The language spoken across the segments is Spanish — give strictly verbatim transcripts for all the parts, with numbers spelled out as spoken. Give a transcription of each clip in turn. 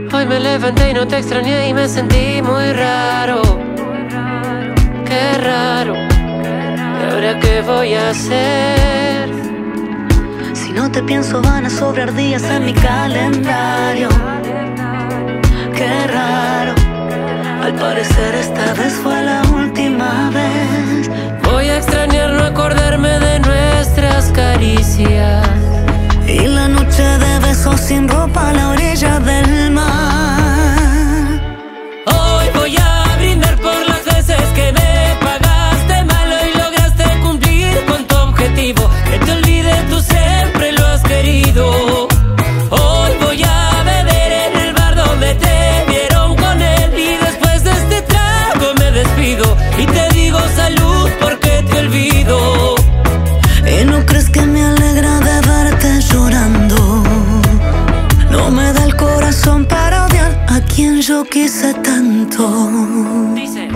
Hoy me levanté y no te extrañé y me sentí muy raro. Qué raro. ¿Y ahora qué voy a hacer? Si no te pienso van a sobrar días en mi calendario. Qué raro. Al parecer esta vez fue la última vez. Voy a extrañar no acordarme de nuestras caricias y la noche de besos sin ropa a la orilla del mar. Hoy voy a brindar por las veces que me pagaste mal. Hoy lograste cumplir con tu objetivo. Que te olvides, tú siempre lo has querido. Hoy voy a beber en el bar donde te vieron con él. Y después de este trago me despido y te digo salud porque te olvido. ¿Y no crees que me alegra de verte llorando? No me da el corazón para odiar a quien yo quise tanto. Dice.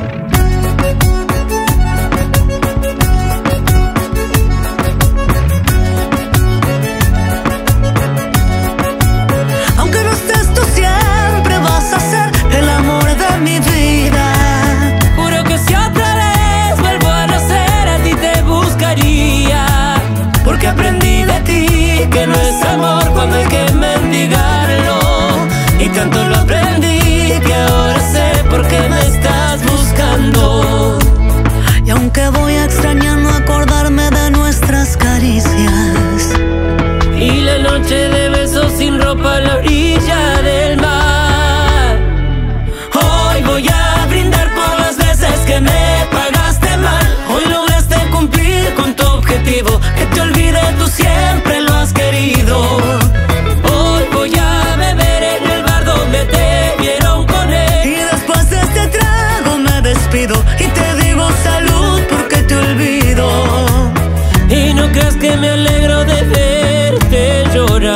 Aunque no estés tú siempre vas a ser el amor de mi vida. Juro que si otra vez vuelvo a nacer a ti te buscaría. Porque aprendí de ti que no es amor cuando hay que mendigarlo. Y tanto lo aprendí que ahora sé por qué me estás buscando. Y aunque voy a extrañar no acordarme de nuestras caricias y la noche de besos sin ropa a la orilla del mar. Hoy voy a brindar por las veces que me pagaste mal. Hoy lograste cumplir con tu objetivo. Que te olvides, tú siempre lo has querido. Hoy voy a beber en el bar donde te vieron con él. Y después de este trago me despido y te digo salud porque te olvido. Y no creas que me alegro de verte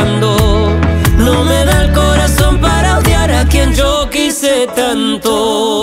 llorando. No me da el corazón para odiar a quien yo quise tanto.